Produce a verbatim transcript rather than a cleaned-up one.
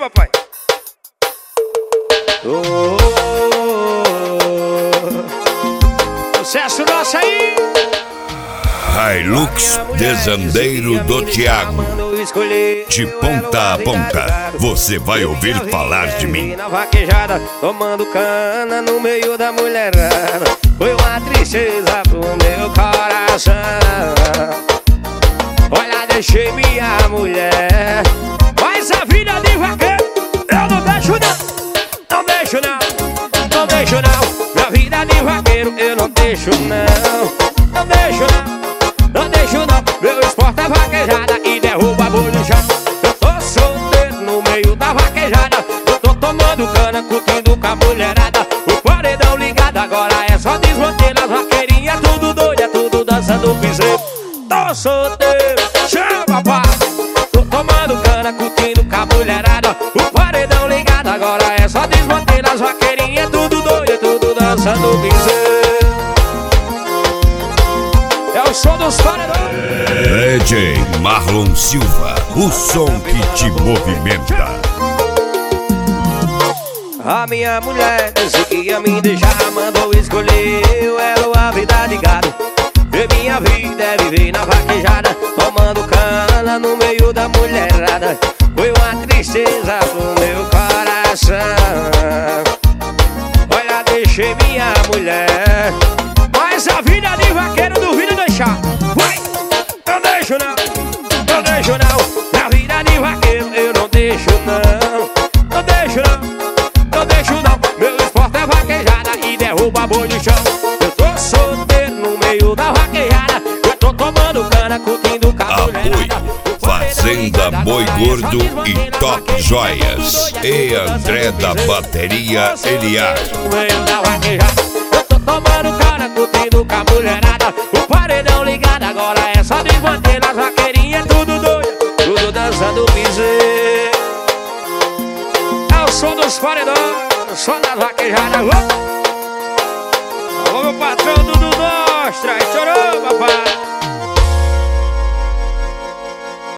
papai. Oh, oh, oh. Sucesso nosso aí. Hilux Desandeiro do Thiago. De ponta a ponta, você vai ouvir falar de mim. Na vaquejada, tomando cana no meio da mulherada. Foi uma tristeza pro meu coração. Olha, deixei minha mulher, mas a vida de vaqueiro eu não deixo não. Não deixo não, não deixo não. Minha vida de vaqueiro eu não deixo não. Não deixo não. Não deixo não, meu esporte é vaquejada e derruba boi no chão. Eu tô solteiro no meio da vaquejada. Eu tô tomando cana, curtindo com a mulherada. O paredão ligado agora é só desmantelho. As vaqueirinhas tudo doida, tudo dançando piseiro. Tô solteiro, chama pá. Tô tomando cana, curtindo com a mulherada. O paredão ligado agora é só desmantelho. As vaqueirinhas tudo doida, tudo dançando piseiro. É o som dos paredões. D J Marlon Silva, o som que te movimenta. A minha mulher disse que ia me deixar, mandou escolher eu era a vida de gado. E minha vida é viver na vaquejada, tomando cana no meio da mulherada. Foi uma tristeza pro meu coração. Olha, deixei minha mulher, mas a vida de vaqueiro duvido deixar. Vai! Não deixo não, não deixo não. Na vida de vaqueiro eu não deixo não. Não deixo não, não deixo não. Meu esporte é vaquejada e derruba boi no chão. Eu tô solteiro no meio da vaquejada. Eu tô tomando cana, curtindo com a mulherada. Fazenda Boi Gordo e Top Joias. E André da Bateria Eliar. No meio da vaquejada. Eu tô tomando cana, curtindo com a mulherada. O paredão ligado agora é só desmantelho. As vaqueirinhas tudo doido, tudo dançando piseiro. É o som dos paredões, o som das vaquejadas. Alô, meu patrão Dudu Nostra, chorou.